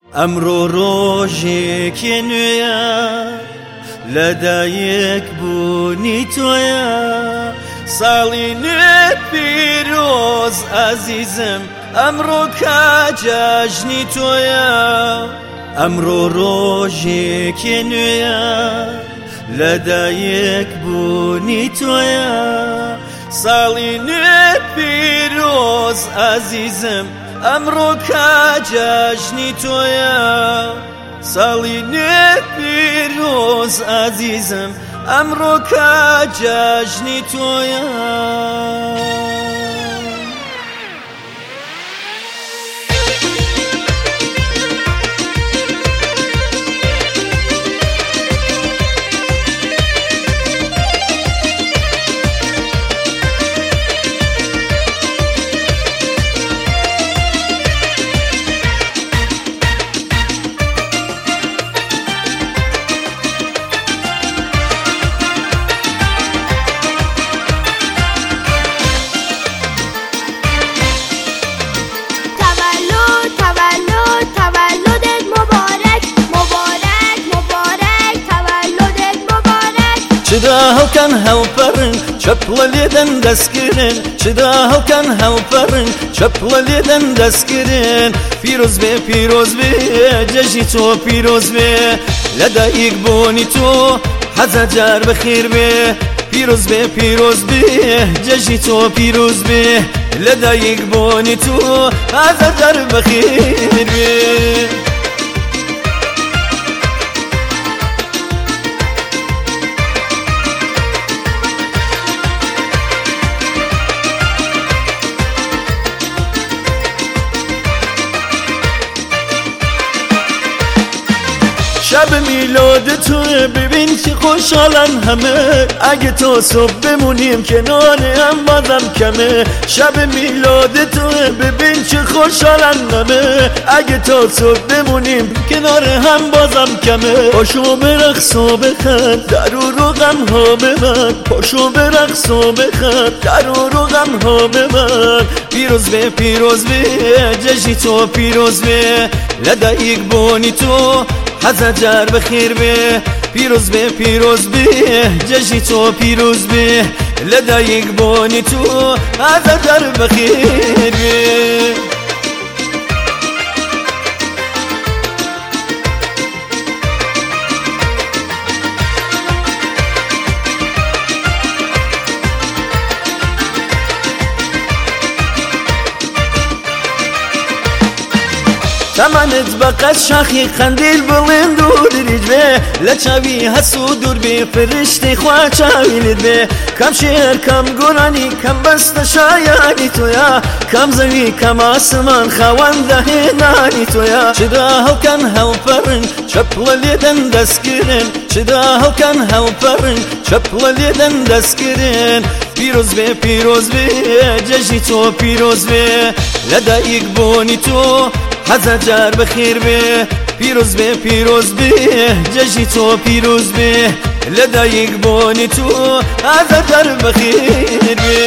ئەمڕۆ ڕۆژێکی نوێیە لەدایک بوونی تۆیە ساڵی نوێ پیرۆز ئازیزم ئەمڕۆ کاجاژنی تۆیە ئەمڕۆ ڕۆژێکی نوێیە لەدایک بوونی تۆیە ساڵی نوێ پیرۆز ئازیزم ئەمڕۆ کاجاژنی تۆیە ساڵی نوێ پیرۆز ئازیزم ئەمڕۆ کاجاژنی تۆیە چدا هەڵکەن هەڵپەڕن چەپڵە لێدەن دەستکردن چدا هەڵکەن هەڵپەڕن چەپڵە لێدەن دەستکردن پیرۆز بێ پیرۆز بێ جەژنی تۆ پیرۆز بێ لەدایک بوونی تۆ حەزە جار بەخێر بێ پیرۆز بێ پیرۆز بێ جەژنی تۆ پیرۆز بێ لەدایک بوونی تۆ حەزە جار بەخێر بێ شب میلاد توه ببین چه خوشحالن همه اگه تا صبح بمونیم کنار هم بازم کمه شب میلاد توه ببین چه خوشحالن همه اگه تا صبح بمونیم کنار هم بازم کمه پاشو برقص و بخند در و غم ها ببند پاشو برقص و بخند در و غم ها ببند پیروز به جشنی تو پیروز به لدایک بونی تو حەزە جار بەخێر بێ پیرۆز بێ جەژنی تۆ پیرۆز بێ لەدایک بوونی تۆ حەزە جار بەخێر بێ تەمەنت بەقەت شاخی قەندیل بڵێن دوور دریج بێ لە چاوی هەسوو دوور بێ فرشتەی خوا چاویلت بێ کەم شێر کەم گۆرانی کەم بەستە شایانی تۆیە کەم زەوی کەم ئاسمان خاوەندە هێنانی تۆیە چدا هەڵکەن هەڵپەڕن چەپڵە لێدەن دەستکردن چدا هەڵکەن هەڵپەڕن چەپڵە لێدەن دەستکردن پیرۆز بێ جەژنی تۆ پیرۆز بێ لەدایک بوونی تۆ حەزە جار بەخێر بێ پیرۆز بێ جەژنی تۆ پیرۆز بێ لەدایک بوونی تۆ حەزە جار بەخێر بێ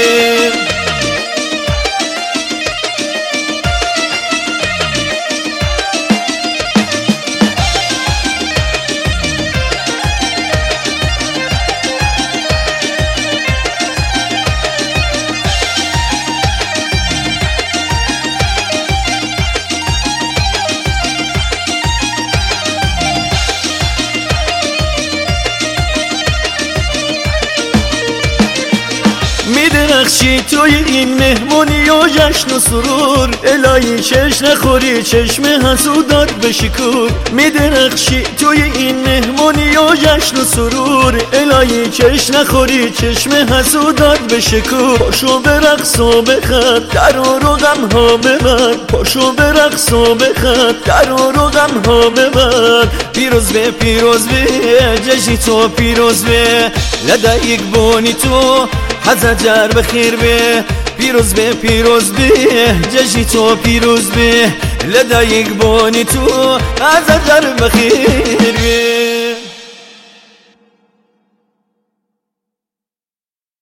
میدرخشی توی این مهمونی و جشن و سرور الهی چش نخوری چشم حسودات بشکور میدرخشی توی این مهمونی و جشن و سرور الهی چش نخوری چشم حسودات بشکور پاشو برقص و بخند در و غم ها ببند پاشو برقص و بخند در و غم ها ببند پیروز بێ جەژنی تۆ پیرۆز بێ لەدایک بوونی تۆ حەزە جار بەخێر بێ پیرۆز بێ جەژنی تۆ پیرۆز بێ لەدایک بوونی تۆ حەزە جار بەخێر بێ